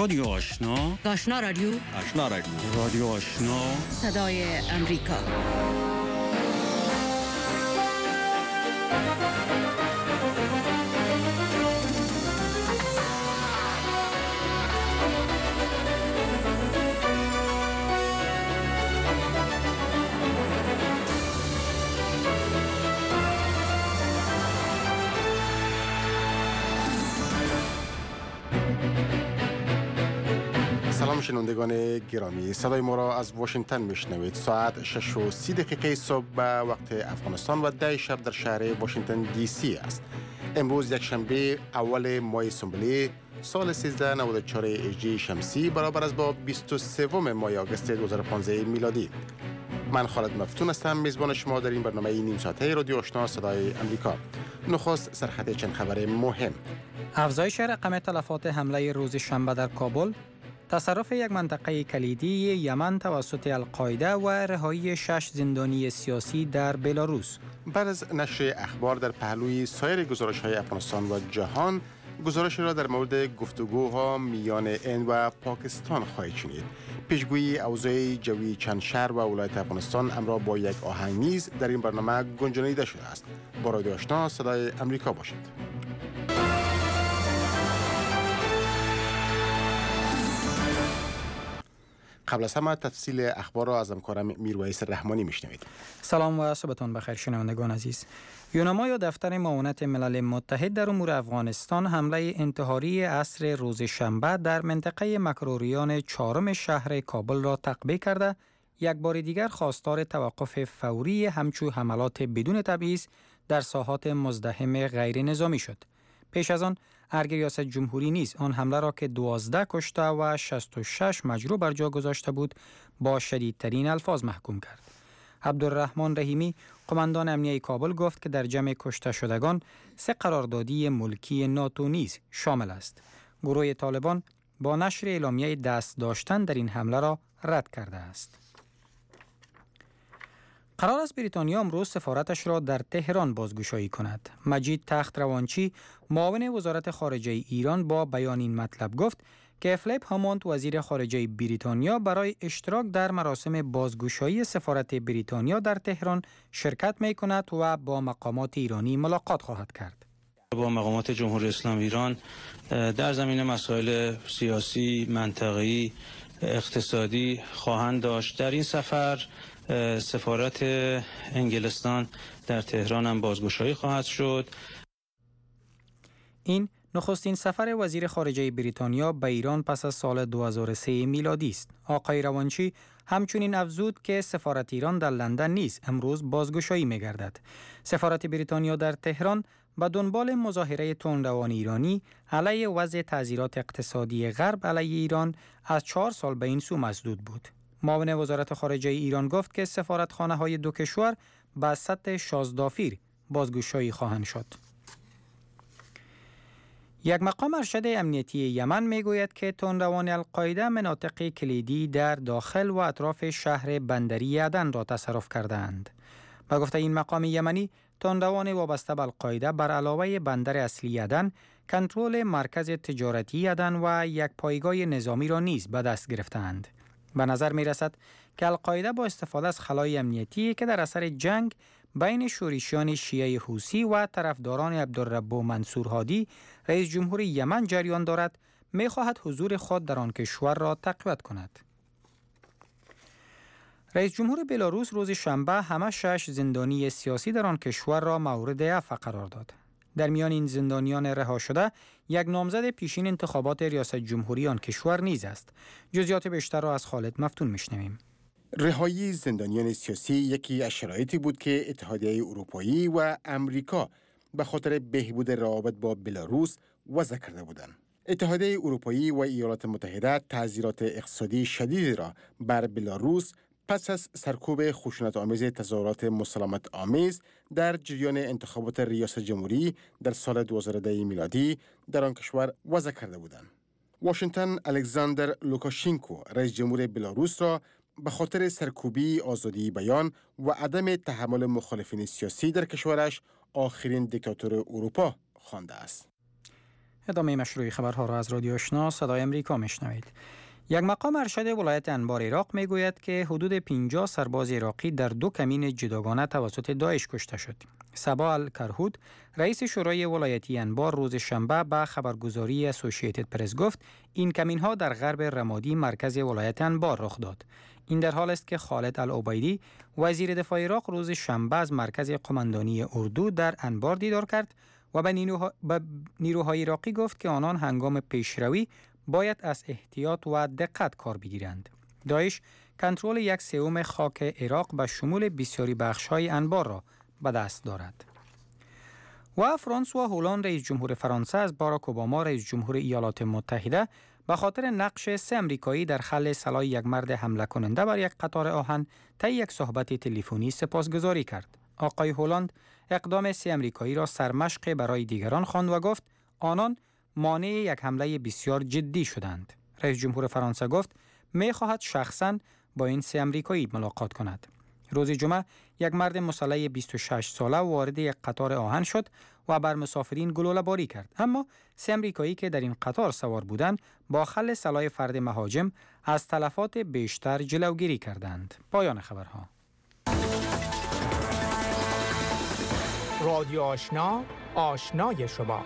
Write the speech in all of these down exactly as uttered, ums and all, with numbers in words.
رادیو آشنا، آشنا رادیو، آشنا رادیو، رادیو آشنا، صدای امریکا. سلام شنوندگان گرامی، صدای ما را از واشنگتن میشنوید. ساعت شش و سی دقیقه صبح به وقت افغانستان و ده شب در شهر واشنگتن دی سی است. امروز یک شنبه اول ماه سنبله سال سیزده نود و چهار هجری شمسی برابر است با بیست و سه ماه آگوست دو هزار و پانزده میلادی. من خالد مفتون هستم، میزبان شما در این برنامه نیم ساعته رادیو آشنا صدای امریکا. نخست سرخط چند خبر مهم. افزایش رقم تلفات حمله روز شنبه در کابل، تصرف یک منطقه کلیدی یمن توسط القاعده و رهایی شش زندانی سیاسی در بلاروس. بعد از نشر اخبار در پهلوی سایر گزارش‌های افغانستان و جهان، گزارش را در مورد گفتگوها میان هند و پاکستان خواهید شنید. پیشگویی اوضاع جوی چند شهر و ولایت افغانستان همراه با یک آهنگ نیز در این برنامه گنجانیده شده است. با رادیو آشنا صدای امریکا باشید. قبل از همه تفصیل اخبار را از همکارم میرویس رحمانی میشنوید. سلام و صبحتون بخیر شنوندگان عزیز. یونما یا دفتر معاونت ملل متحد در امور افغانستان حمله انتحاری عصر روز شنبه در منطقه مکروریان چهارم شهر کابل را تعقیب کرده، یک بار دیگر خواستار توقف فوری همچو حملات بدون تبعیض در ساحات مزدحم غیر نظامی شد. پیش از آن ارگ ریاست جمهوری نیز آن حمله را که دوازده کشته و شصت و شش مجروح بر جا گذاشته بود با شدیدترین الفاظ محکوم کرد. عبدالرحمن رحیمی قماندان امنیه کابل گفت که در جمع کشته شدگان سه قراردادی ملکی ناتو نیز شامل است. گروه طالبان با نشر اعلامیه دست داشتن در این حمله را رد کرده است. قرار است بریتانیا امروز سفارتش را در تهران بازگشایی کند. مجید تخت روانچی معاون وزارت خارجه ایران با بیان این مطلب گفت که فلیپ هاموند وزیر خارجه بریتانیا برای اشتراک در مراسم بازگشایی سفارت بریتانیا در تهران شرکت می کند و با مقامات ایرانی ملاقات خواهد کرد. با مقامات جمهوری اسلامی ایران در زمینه مسائل سیاسی، منطقه‌ای، اقتصادی خواهند داشت. در این سفر سفارت انگلستان در تهران هم بازگشایی خواهد شد. این نخستین سفر وزیر خارجه بریتانیا به ایران پس از سال دو هزار و سه میلادی است. آقای روانچی همچنین افزود که سفارت ایران در لندن نیز امروز بازگشایی می‌گردد. سفارت بریتانیا در تهران به دنبال مظاهره تندروان ایرانی علیه وضع تعزیرات اقتصادی غرب علیه ایران از چهار سال به این سو مسدود بود. معاون وزارت خارجه ایران گفت که سفارتخانه‌های دو کشور به سطح شازدافیر بازگشایی خواهند شد. یک مقام ارشد امنیتی یمن میگوید که تندروان القاعده مناطق کلیدی در داخل و اطراف شهر بندری عدن را تصرف کردند. با گفته این مقام یمنی، تندروان وابسته به القاعده بر علاوه بندر اصلی عدن، کنترل مرکز تجارتی عدن و یک پایگاه نظامی را نیز به دست گرفتند. به نظر می رسد که القاعده با استفاده از خلای امنیتی که در اثر جنگ بین شورشیان شیعه حوثی و طرفداران عبدالرب منصور هادی رئیس جمهور یمن جریان دارد، می خواهد حضور خود در آن کشور را تقویت کند. رئیس جمهور بلاروس روز شنبه همه شش زندانی سیاسی در آن کشور را مورد عفو قرار داد. در میان این زندانیان رها شده یک نامزد پیشین انتخابات ریاست جمهوری آن کشور نیز است. جزئیات بیشتر را از خالد مفتون میشنویم. رهایی زندانیان سیاسی یکی از شرایطی بود که اتحادیه اروپایی و امریکا به خاطر بهبود روابط با بلاروس وضع کرده بودند. اتحادیه اروپایی و ایالات متحده تعزیرات اقتصادی شدیدی را بر بلاروس پس از سرکوب خشونت‌آمیز تظاهرات مسالمت آمیز در جریان انتخابات ریاست جمهوری در سال دو هزار و ده میلادی در آن کشور وضع کرده بودند. واشنگتن الکساندر لوکاشنکو رئیس جمهور بلاروس را به خاطر سرکوبی آزادی بیان و عدم تحمل مخالفین سیاسی در کشورش آخرین دیکتاتور اروپا خوانده است. ادامه مشروع خبرها را از رادیو آشنا صدای امریکا میشنوید. یک مقام ارشد ولایت انبار عراق میگوید که حدود پنجاه سرباز عراقی در دو کمین جداگانه توسط داعش کشته شد. صبا الکرهود رئیس شورای ولایتی انبار روز شنبه به خبرگزاری اسوسییتد پرس گفت این کمین ها در غرب رمادی مرکز ولایت انبار رخ داد. این در حال است که خالد العبیدی وزیر دفاع عراق روز شنبه از مرکز قماندانی اردو در انبار دیدار کرد و به نیروهای عراقی گفت که آنان هنگام پیشروی باید از احتیاط و دقت کار بگیرند. داعش کنترل یک سوم خاک عراق به شمول بسیاری بخش‌های انبار را به دست دارد. و فرانسوا هولند رئیس جمهور فرانسه از باراک اوباما رئیس جمهور ایالات متحده به خاطر نقش سه امریکایی در خل سلاح یک مرد حمله کننده بر یک قطار آهن طی یک صحبت تلفنی سپاسگزاری کرد. آقای هولند اقدام سه امریکایی را سرمشق برای دیگران خواند و گفت آنان مانع یک حمله بسیار جدی شدند. رئیس جمهور فرانسه گفت می خواهد شخصاً با این سه امریکایی ملاقات کند. روز جمعه یک مرد مسلح بیست و شش ساله وارد یک قطار آهن شد و بر مسافرین گلوله باری کرد، اما سه امریکایی که در این قطار سوار بودند با خل سلاح فرد مهاجم از تلفات بیشتر جلوگیری کردند. پایان خبرها. رادیو آشنا، آشنای شما.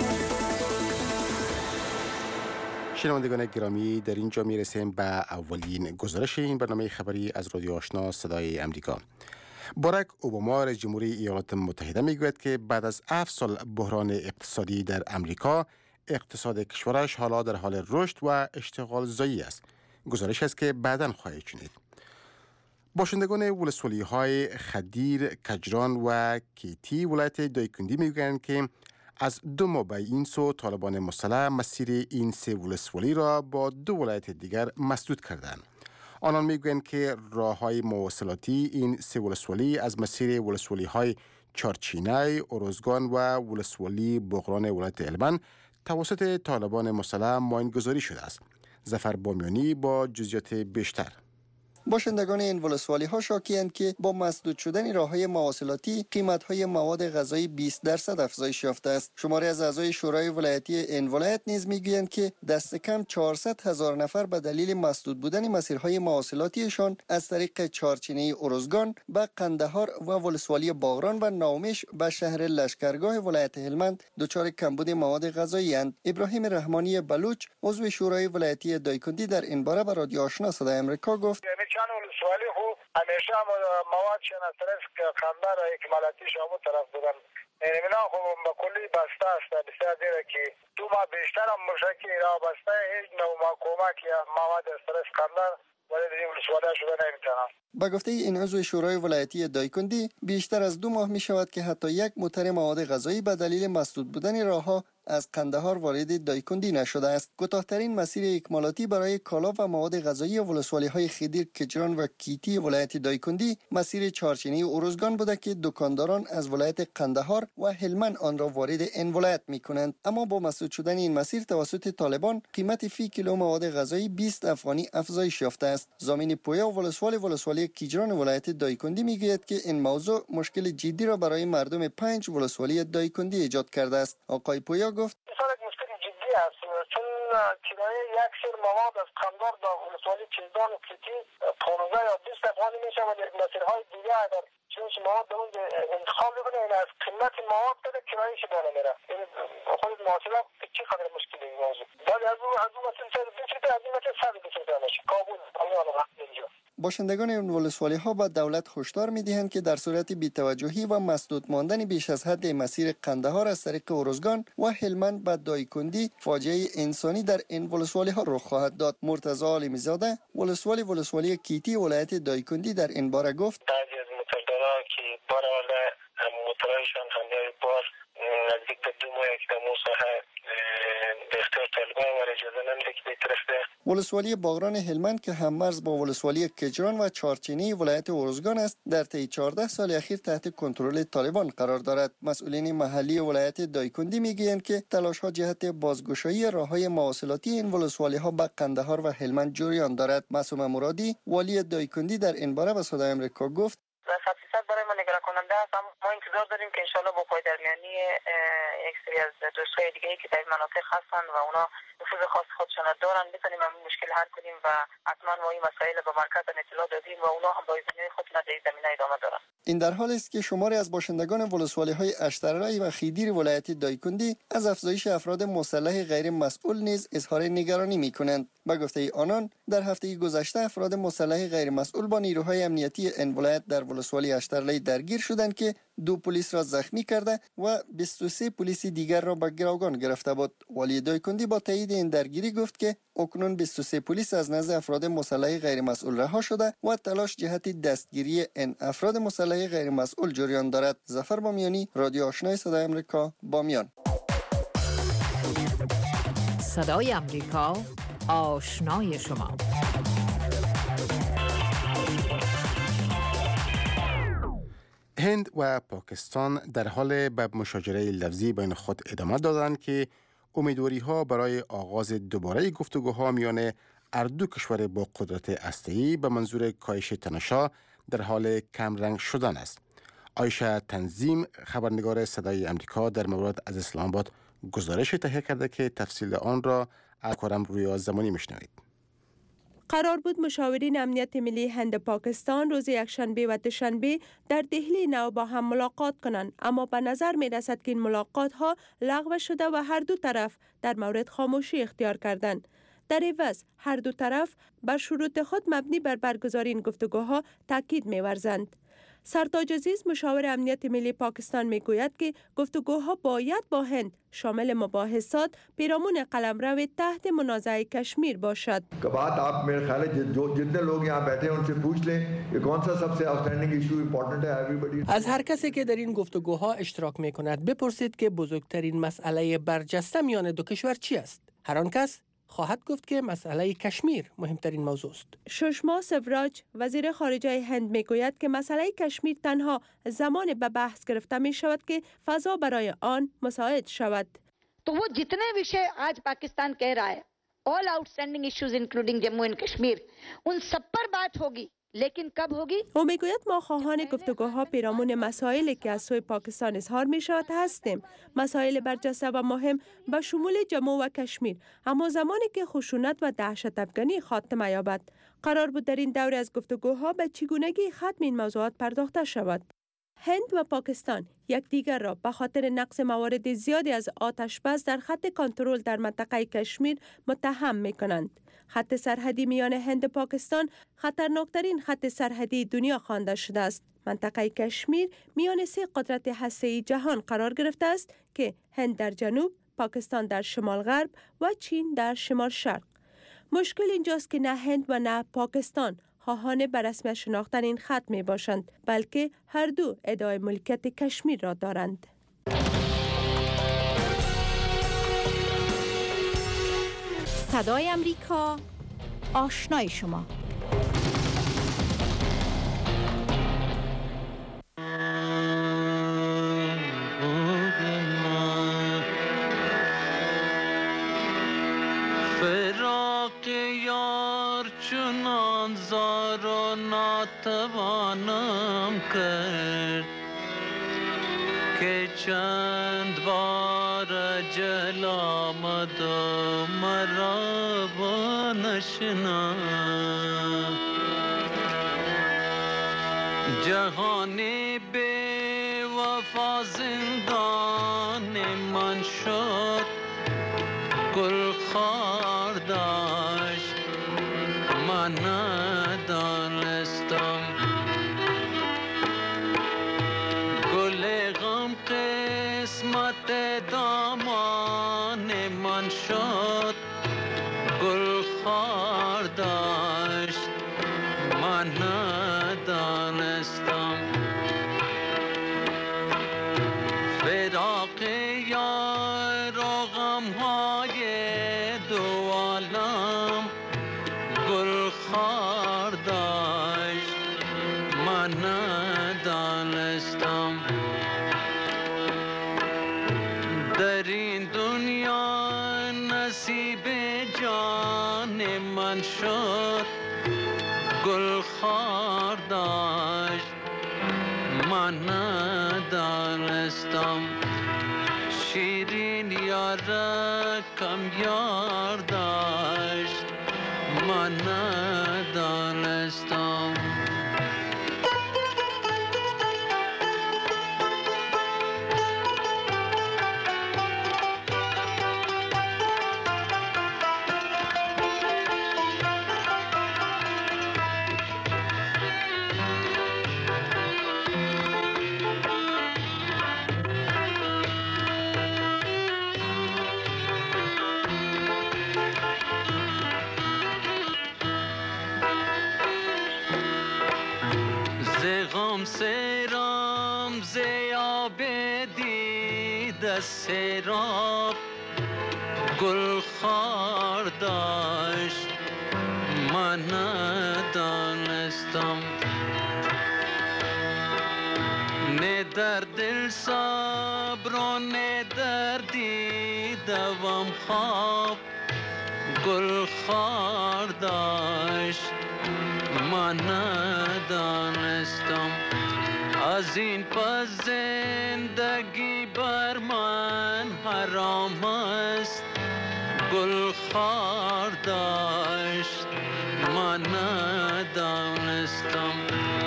شنوندگان گرامی، در اینجا میرسیم به اولین گزارش این برنامه خبری از رادیو آشنا صدای امریکا. باراک اوباما رئیس جمهوری ایالات متحده میگوید که بعد از هفت سال بحران اقتصادی در امریکا، اقتصاد کشورش حالا در حال رشد و اشتغال زایی است. گزارش است که بعداً خواهید شنید. باشندگان ولسوالی های خدیر، کجران و کیتی ولایت دایکندی میگویند که از دو ماه به این سو طالبان مسلح مسیر این سه ولسوالی را با دو ولایت دیگر مسدود کردند. آنان میگویند که راههای مواصلاتی این سه ولسوالی از مسیر ولسوالی های چارچینای، اروزگان و ولسوالی بغران ولایت هلمند توسط طالبان مسلح ماینگذاری شده است. ظفر بامیانی با جزئیات بیشتر. باشندگان این ولسوالی ها شاکی‌اند که با مسدود شدن راههای مواصلاتی قیمت های مواد غذایی بیست درصد افزایش یافته است. شماری از اعضای شورای ولایتی این ولایت نیز میگویند که دست کم چهارصد هزار نفر به دلیل مسدود بودن مسیرهای مواصلاتیشان از طریق چارچینه اروزگان به قندهار و ولسوالی باغران و ناومش به شهر لشکرگاه ولایت هلمند دچار کمبود مواد غذایی اند. ابراهیم رحمانی بلوچ عضو شورای ولایتی دایکندی در این باره به رادیو آشنا صدای امریکا گفت چند ولسوالی خو همیشه مواد شن از طرف قندهار و اکمالاتی شامو طرف بودن. اینا خو با کلی بسته است. بسیار دیره که دو ماه بیشتر هم مشکی را بسته هیچ نوع کمک یا مواد از طرف قندهار ولی این ولسوالی شده نمیتونم. با گفته این عضو شورای ولایتی دایکندی بیشتر از دو ماه می شود که حتی یک موتر مواد غذایی به دلیل مسدود بودن راهها از قندهار وارد دایکندی نشده است. کوتاه‌ترین مسیر اکمالاتی برای کالا و مواد غذایی ولسوالی های خدیر، کجران و کیتی ولایت دایکندی مسیر چارچینه اروزگان بوده که دکانداران از ولایت قندهار و هلمند آن را وارد این ولایت می کنند. اما با مسدود شدن این مسیر توسط طالبان قیمت فی کیلو مواد غذایی بیست افغانی افزایش یافته است. زمین پویا ولسوالی ولسوالی کجران ولایت دایکندی میگوید که این موضوع مشکل جدی را برای مردم پنج ولسوالی دایکندی ایجاد کرده است. آقای پویا گفت بسیار مشکل جدی است چون کرایه یک سر مواد از قندهار تا ولسوالی کجران و کیتی پانزده یا بیست افغانی میشه و در مسیرهای دیگه اگر چنین مواد اون انتخاب بکنه این از قیمت مواد بده کرایهش بالا میره. این خود محاسبه چی قدر مشکلی این موضوع. بعد از اون از اون مسیر صد بیست از این مسیر صد بیست میشه. کابل الله وقت اینجا. باشندگان این ولسوالی ها با دولت هشدار می‌دهند که در صورت بی‌توجهی و مسدود ماندن بیش از حد مسیر قندهار از طریق اروزگان و هلمند به دایکندی فاجعه انسانی در این ولسوالی ها رخ خواهد داد. مرتضی عالمی زاده ولسوالی ولسوالی کیتی ولایت دایکندی در این باره گفت بعضی از موتردارا که بار حالا موترایشان هم بار نزدیک به دو ماه یک دمو ساحه به اختیار طالبان و اجازه نمیده که به طرف ده. ولسوالی باغران هلمند که هم مرز با ولسوالی کجران و چارچینی ولایت اروزگان است در طی چهارده سال اخیر تحت کنترل طالبان قرار دارد. مسئولین محلی ولایت دایکندی میگویند که تلاش ها جهت بازگشایی راههای مواصلاتی این ولسوالی ها به قندهار و هلمند جریان دارد. معصوم مرادی والی دایکندی در این باره به صدای امریکا گفت صد درصد برای ما نگران کننده است، اما ما انتظار داریم که انشالله با پایدرمیانی یک سری از دوستای دیگه که در مناطق هستن و اونا نفوذ خاص خودشون دارن بتونیم این مشکل حل کنیم و حتما ما این مسائل به مرکز اطلاع دادیم و اونا هم با زمینه خود در این زمینه ادامه دارن. این در حالی است که شماری از باشندگان ولسوالی‌های اشترایی و خیدیر ولایت دایکندی از افزایش افراد مسلح غیر مسئول نیز اظهار نگرانی می‌کنند. به گفته آنان در هفته گذشته افراد مسلح غیر مسئول با نیروهای امنیتی این ولایت در ولسوالی اشترلی درگیر شدند که دو پلیس را زخمی کرده و بیست و سه پلیس دیگر را به گروگان گرفته بود. والی دایکندی با تایید این درگیری گفت که اکنون بیست و سه پلیس از نزد افراد مسلح غیر مسئول رها شده و تلاش جهت دستگیری این افراد مسلح غیر مسئول جریان دارد. ظفر بامیانی، رادیو آشنای صدای آمریکا، بامیان. صدای آمریکا، آشنای شما. هند و پاکستان در حال به مشاجره لفظی بین خود ادامه دادند که امیدواری ها برای آغاز دوباره گفتگوها میان هر دو کشور با قدرت هسته‌ای به منظور کاهش تنش‌ها در حال کمرنگ شدن است. عایشه تنظیم، خبرنگار صدای آمریکا، در مورد از اسلام آباد گزارش تهیه کرده که تفصیل آن را از کارم روی زمانی میشنوید. قرار بود مشاورین امنیت ملی هند پاکستان روز یکشنبه و دوشنبه در دهلی نو با هم ملاقات کنند، اما به نظر می رسد که این ملاقات ها لغو شده و هر دو طرف در مورد خاموشی اختیار کردند. در عوض هر دو طرف بر شروط خود مبنی بر برگزاری این گفتگوها تاکید می ورزند. سرتاج عزیز، مشاور امنیت ملی پاکستان، می گوید که گفتگوها باید با هند شامل مباحثات پیرامون قلمرو تحت منازعه کشمیر باشد. از هر کسی که در این گفتگوها اشتراک می کند بپرسید که بزرگترین مسئله برجسته میان دو کشور چی است. هر آن کس خواهد گفت که مسئله کشمیر مهمترین موضوع است. سشما سوراج، وزیر خارجه هند، میگوید که مسئله کشمیر تنها زمان به بحث گرفته می شود که فضا برای آن مساعد شود. تو वो जितने विषय आज पाकिस्तान कह रहा है, all outstanding issues including Jammu and Kashmir, उन सब पर बात होगी. لیکن کب होगी؟ او میگوید ما خواهان گفتگوها پیرامون مسائلی که از سوی پاکستان اظهار می شود هستیم. مسائل برجسته و مهم به شمول جموں و کشمیر، اما زمانی که خشونت و دهشت افغانی خاتمه یابد. قرار بود در این دوره از گفتگوها به چگونگی ختم این موضوعات پرداخته شود. هند و پاکستان یکدیگر را به خاطر نقص موارد زیادی از آتش‌بس در خط کنترل در منطقه کشمیر متهم می کنند. خط سرحدی میان هند و پاکستان خطرناکترین خط سرحدی دنیا خوانده شده است. منطقه کشمیر میان سه قدرت هسته‌ای جهان قرار گرفته است که هند در جنوب، پاکستان در شمال غرب و چین در شمال شرق. مشکل اینجاست که نه هند و نه پاکستان خواهان به رسمیت شناختن این خط می باشند، بلکه هر دو ادعای ملکیت کشمیر را دارند. صدای آمریکا، آشنای شما. فراق یار چنان زار و ناتوانم کرد که چند بار جل آمد و مرا بنشنا. جهان بی وفا زندان من شد، گل خار داشت من ندانستم. گل غم قسمت دامان من شد، گل خار داشت من ندانستم. فراق یار و غمهای دو عالم، گل خار داشت من ندانستم. در این دنیا نصیب جان من شد، گل خار داشت من ندانستم. یاره کم یار داشت من ندانستم غم سرام زیاب دید سراب گل خار داشت من ندانستم نه در دل صبر و نه در دیدم خواب گل خار داشت من ندانستم از این پس زندگی بر من حرام است گل خار داشت من ندانستم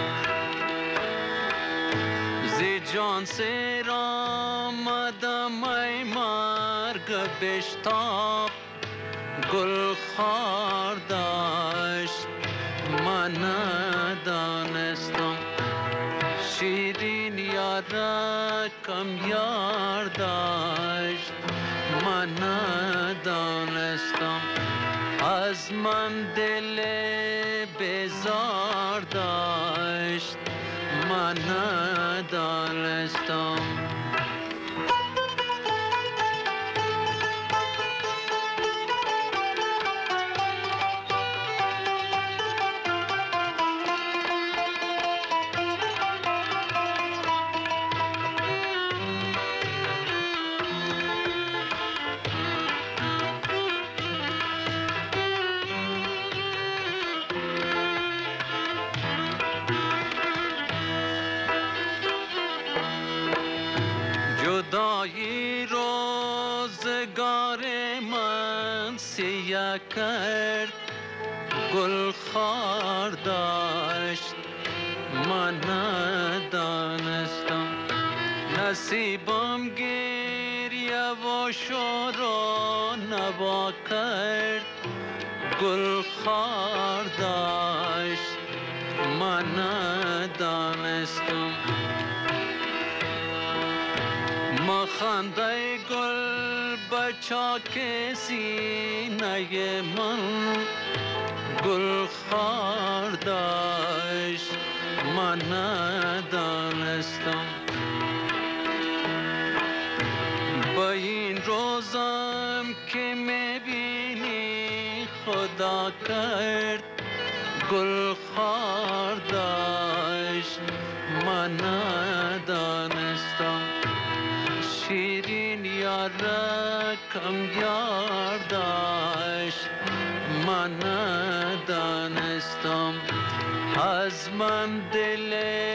زی جان سیر آمدم ای مرگ بشتاب گل خار داشت من ندانستم شیرین یاره کم یار داشت من ندانستم از من دل بیزار داشت من ندانستم جدایی روزگار من سیه کرد گل خار داشت من ندانستم نصیبم گریه و شور و نوا کرد گل خار داشت من ندانستم خنده گل بچاک سینه من گل خار داشت من ندانستم با این روزم که میبینی خدا کرد گل خار داشت من ندانستم شیرین یاره کم یار داشت من ندانستم از من دل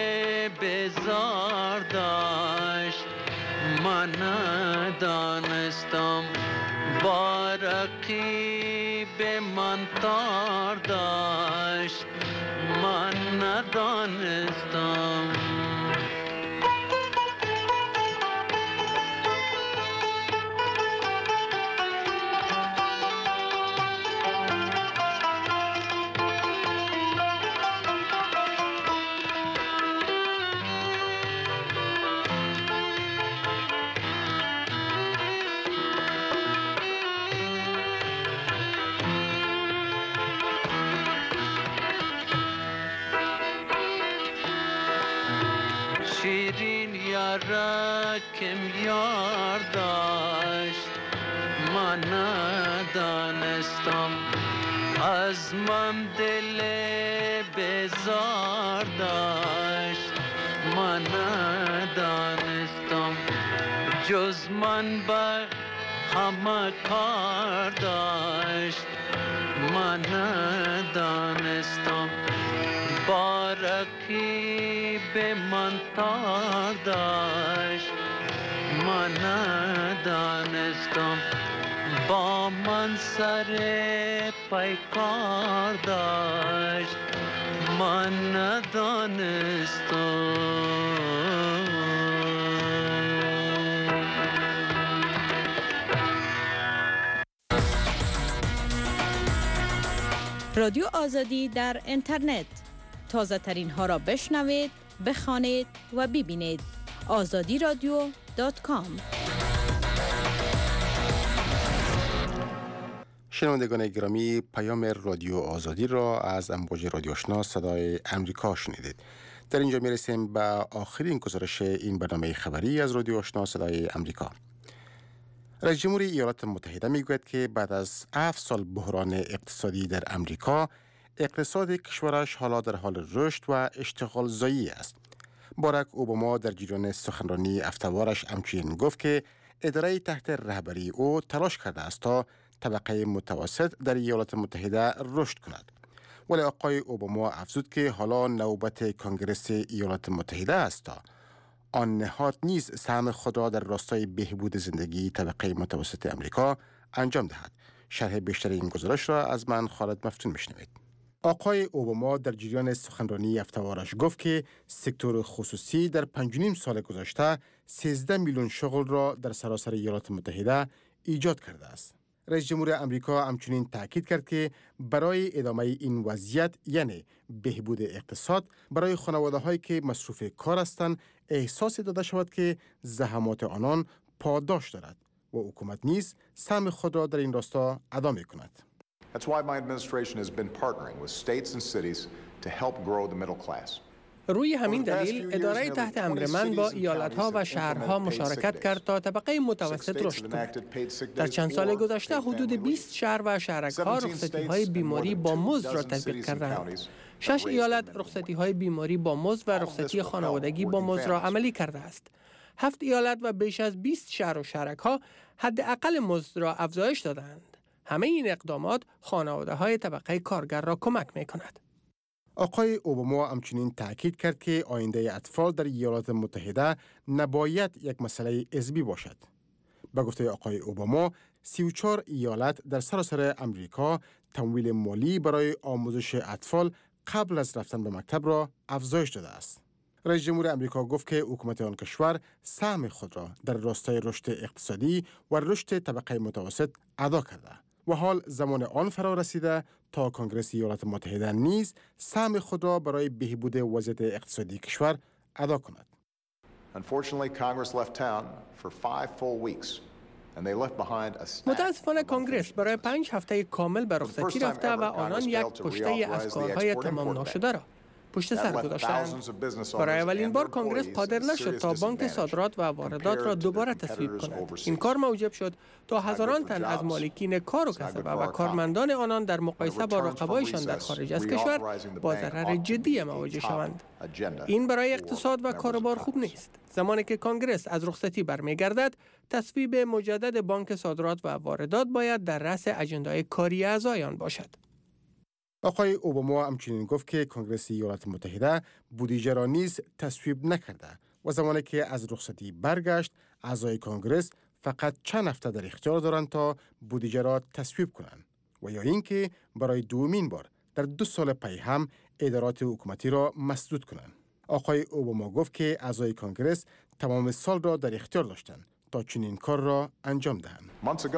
بیزار داشت من ندانستم با رقیب من تار داشت من ندانستم شیرین یاره کم یار داشت من ندانستم از من دل بیزار داشت من ندانستم جز من به همه کار داشت من ندانستم با رقیب من تار داشت من ندانستم ندانستم با من سر پیکار داشت، من ندانستم. رادیو آزادی در اینترنت، تازه ترین ها را بشنوید، بخوانید و ببینید. آزادی رادیو دات کام. شنوندگان گرامی، پیام رادیو آزادی را از امواج رادیو آشنا صدای امریکا شنیدید. در اینجا میرسیم به آخرین گزارش این برنامه خبری از رادیو آشنا صدای امریکا. رئیس جمهور ایالات متحده میگوید که بعد از هفت سال بحران اقتصادی در امریکا، اقتصاد کشورش حالا در حال رشد و اشتغال زایی است. باراک اوباما در جریان سخنرانی هفته‌وارش همچنین گفت که اداره تحت رهبری او تلاش کرده است تا طبقه متوسط در ایالات متحده رشد کند. ولی آقای اوباما افزود که حالا نوبت کنگره ایالات متحده است تا آن نهاد نیز سهم خود را در راستای بهبود زندگی طبقه متوسط امریکا انجام دهد. شرح بیشتر این گزارش را از من خالد مفتون میشنوید. آقای اوباما در جریان سخنرانی هفته‌وارش گفت که سکتور خصوصی در پنج و نیم سال گذشته سیزده میلیون شغل را در سراسر ایالات متحده ایجاد کرده است. رئیس جمهور امریکا همچنین تاکید کرد که برای ادامه این وضعیت، یعنی بهبود اقتصاد، برای خانواده‌هایی که مصروف کار هستند احساس داده شود که زحمات آنان پاداش دارد و حکومت نیز سهم خود را در این راستا ادا می‌کند. That's why my administration has been partnering with states and cities to help grow the middle class. روی همین دلیل اداره تحت امر من با ایالت‌ها و شهرها مشارکت کرد تا طبقه متوسط رشد کند. در چند سال گذشته حدود بیست شهر و شهرک‌ها رخصتی‌های بیماری با مزد را تطبیق کردند. شش ایالت رخصتی‌های بیماری با مزد و رخصتی خانوادگی با مزد را عملی کرده است. هفت ایالت و بیش از بیست شهر و شهرک‌ها حداقل مزد را افزایش دادند. همه این اقدامات خانواده‌های طبقه کارگر را کمک می‌کند. آقای اوباما همچنین تاکید کرد که آینده اطفال در ایالات متحده نباید یک مسئله حزبی باشد. به گفته آقای اوباما، سی و چهار ایالت در سراسر امریکا تمویل مالی برای آموزش اطفال قبل از رفتن به مکتب را افزایش داده است. رئیس جمهور امریکا گفت که حکومت آن کشور سهم خود را در راستای رشد اقتصادی و رشد طبقه متوسط ادا کرده و حال زمان آن فرا رسیده تا کنگره ایالات متحده نیز سهم خود را برای بهبود وضعیت اقتصادی کشور ادا کند. متاسفانه کنگره برای پنج هفته کامل به رخصتی رفته و آنان یک پشته از کارهای تمام ناشده را پشت سر گذاشتند. برای اولین بار کنگره قادر نشد تا بانک صادرات و واردات را دوباره تصویب کند. این کار موجب شد تا هزاران تن از مالکین کار و کسبه و کارمندان آنان در مقایسه با رقبایشان در خارج از کشور با ضرر جدی مواجه شوند. این برای اقتصاد و کاروبار خوب نیست. زمانی که کنگره از رخصتی برمیگردد، تصویب مجدد بانک صادرات و واردات باید در رأس اجندای کاری اعضایان باشد. آقای اوباما همچنین گفت که کنگره ایالات متحده بودجه را نیز تصویب نکرده و زمانی که از رخصتی برگشت، اعضای کنگره فقط چند هفته در اختیار دارند تا بودجه را تصویب کنند و یا اینکه برای دومین بار در دو سال پی هم ادارات حکومتی را مسدود کنند. آقای اوباما گفت که اعضای کنگره تمام سال را در اختیار داشتند تا چنین کار را انجام دهند.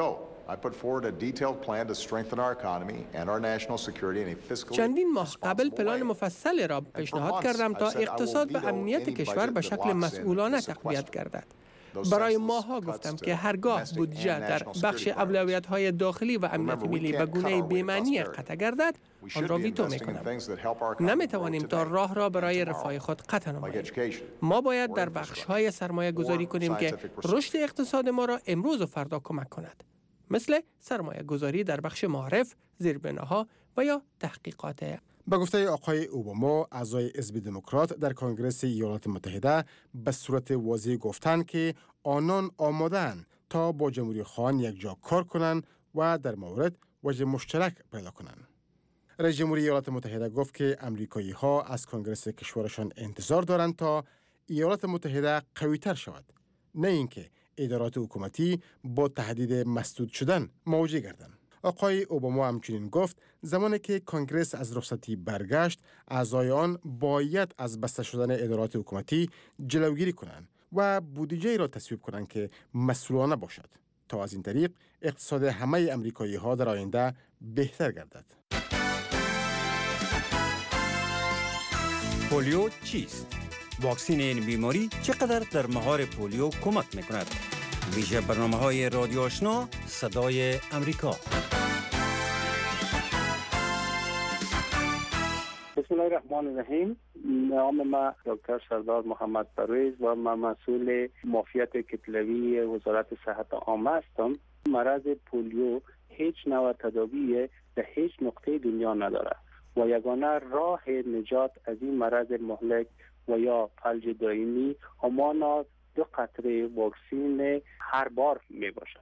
چندین ماه قبل پلان مفصل را پیشنهاد کردم تا اقتصاد و امنیت کشور به شکل مسئولانه تقویت گردد. برای ماها گفتم که هرگاه بودجه در بخش اولویت‌های داخلی و امنیت ملی به گونه بی‌معنی قطع گردد، آن را ویتو می‌کنم. نمی‌توانیم تا راه را برای رفاه خود قطع نماییم. ما باید در بخش‌های سرمایه گذاری کنیم که رشد اقتصاد ما را امروز و فردا کمک کند، مثل سرمایه گذاری در بخش معارف، زیربناها و یا تحقیقات. به گفته آقای اوباما، اعضای حزب دموکرات در کنگره ایالات متحده به صورت واضح گفتند که آنان آماده‌اند تا با جمهوری خواهان یک جا کار کنند و در مورد وجه مشترک پیدا کنند. رئیس جمهوری ایالات متحده گفت که امریکایی ها از کنگره کشورشان انتظار دارند تا ایالات متحده قوی‌تر شود، نه اینکه ادارات حکومتی با تهدید مسدود شدن مواجه گردند. آقای اوباما همچنین گفت زمانی که کنگرس از رخصتی برگشت، اعضای آن باید از بسته شدن ادارات حکومتی جلوگیری کنند و بودجه را تصویب کنند که مسئولانه باشد تا از این طریق اقتصاد همه امریکایی ها در آینده بهتر گردد. پولیو چیست؟ واکسین این بیماری چقدر در مهار پولیو کمک میکند؟ ویژه برنامه های رادیو آشنا صدای امریکا. بسم الله الرحمن الرحیم. نام ما دکتر سردار محمد پرویز و من مسئول معافیت کتلوی وزارت صحت عامه هستم. مرض پولیو هیچ نوع تداوی در هیچ نقطه دنیا نداره و یگانه راه نجات از این مرض مهلک و یا فلج دائمی همان دو قطره واکسین هر بار می باشد.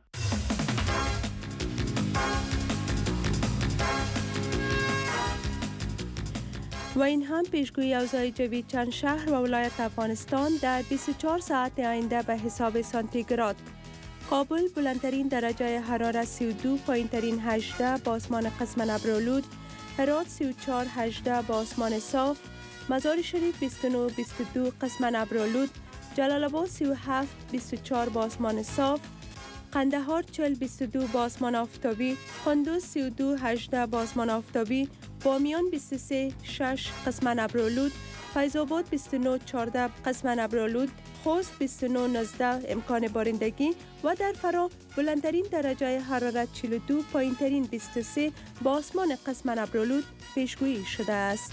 و این هم پیشگویی اوضاع جوی چند شهر و ولایت افغانستان در بیست و چهار ساعت آینده به حساب سانتیگراد. کابل بلندترین درجه حرارت سی و دو، پایینترین هجده با آسمان قسماً ابرآلود. هرات سی و چهار هجده با آسمان صاف. مزار شریف بیست و نه بیست و دو قسماً ابرآلود. جلال آباد سی و هفت بیست و چهار با آسمان صاف. قندهار چهل بیست و دو با آسمان آفتابی. کندوز سی و دو هجده با آسمان آفتابی. بامیان بیست و سه شش قسماً ابرآلود. فیض آباد بیست و نه چهارده قسماً ابرآلود. خوست بیست و نه نوزده امکان بارندگی و در فرا بلندترین درجه حرارت چهل و دو، پایینترین بیست و سه با آسمان قسماً ابرآلود پیشگویی شده است.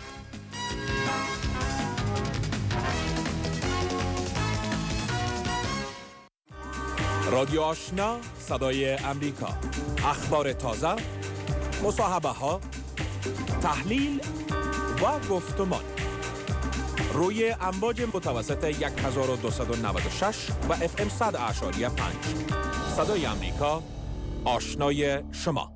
رادیو آشنا صدای امریکا، اخبار تازه، مصاحبه ها، تحلیل و گفتمان روی امواج متوسط هزار و دویست و نود و شش و اف ام صد اعشاری پنج. صدای امریکا، آشنای شما.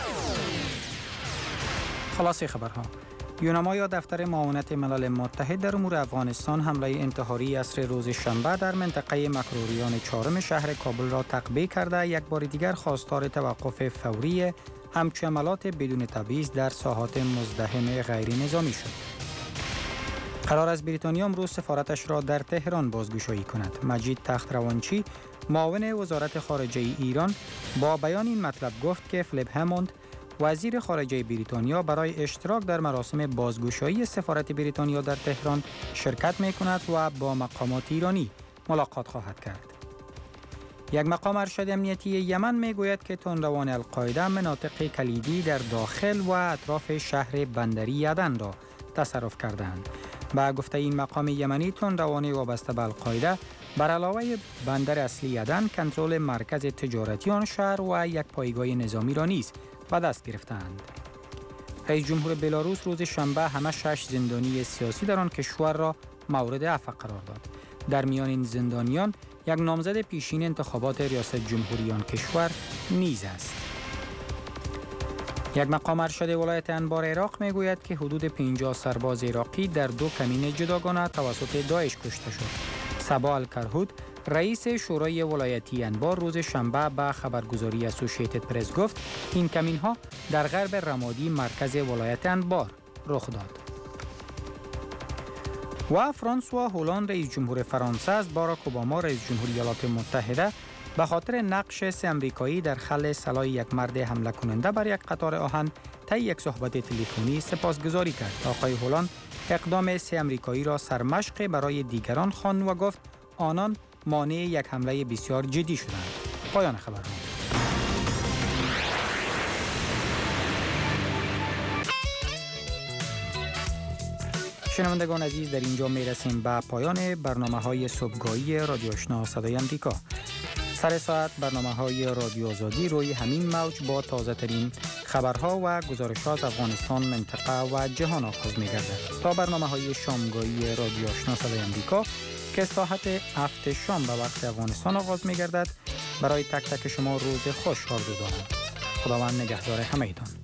خلاصه خبرها. یونما یا دفتر معاونت ملل متحد در امور افغانستان حمله انتحاری عصر روز شنبه در منطقه مکروریان چهارم شهر کابل را تعقیب کرده یک بار دیگر خواستار توقف فوری همچون عملات بدون تبعیض در ساحات مزدحم غیر نظامی شد. قرار است بریتانیا امروز سفارتش را در تهران بازگشایی کند. مجید تختروانچی معاون وزارت خارجه ایران با بیان این مطلب گفت که فلیپ هموند وزیر خارجه بریتانیا برای اشتراک در مراسم بازگشایی سفارت بریتانیا در تهران شرکت می کند و با مقامات ایرانی ملاقات خواهد کرد. یک مقام ارشد امنیتی یمن می گوید که تندروان القاعده مناطق کلیدی در داخل و اطراف شهر بندری عدن را تصرف کردند. با گفته این مقام یمنی، تندروان وابسته به القاعده بر علاوه بندر اصلی عدن کنترل مرکز تجارتی آن شهر و یک پایگاه نظامی را نیز به دست گرفتند. رئیس جمهور بلاروس روز شنبه همه شش زندانی سیاسی در آن کشور را مورد عفو قرار داد. در میان این زندانیان یک نامزد پیشین انتخابات ریاست جمهوری آن کشور نیز است. یک مقام ارشد ولایت انبار عراق میگوید که حدود پنجاه سرباز عراقی در دو کمین جداگانه توسط داعش کشته شد. صبا الکرهود رئیس شورای ولایتی انبار روز شنبه به خبرگزاری اسوسییتد پرس گفت این کمین‌ها در غرب رمادی مرکز ولایت انبار رخ داد. و فرانسوا هولند رئیس جمهور فرانسه از باراک اوباما رئیس جمهوری ایالات متحده به خاطر نقش سه آمریکایی در خلع سلاح یک مرد حمله کننده بر یک قطار آهن طی یک صحبت تلفنی سپاسگزاری کرد. آقای هولند اقدام سه آمریکایی را سرمشق برای دیگران خواند و گفت آنان مانع یک حمله بسیار جدی شدند. پایان خبرها. شنوندگان عزیز، در اینجا می رسیم به پایان برنامه های صبحگاهی رادیو آشنا صدای امریکا. سر ساعت برنامه های رادیو آزادی روی همین موج با تازه ترین خبرها و گزارش ها از افغانستان، منطقه و جهان آغاز می گردد. تا برنامه های شامگاهی رادیو آشنا صدای امریکا که ساعت هفت شام به وقت افغانستان آغاز می گردد، برای تک تک شما روز خوش آرزو دارم. خداوند نگهدار همه ایتان.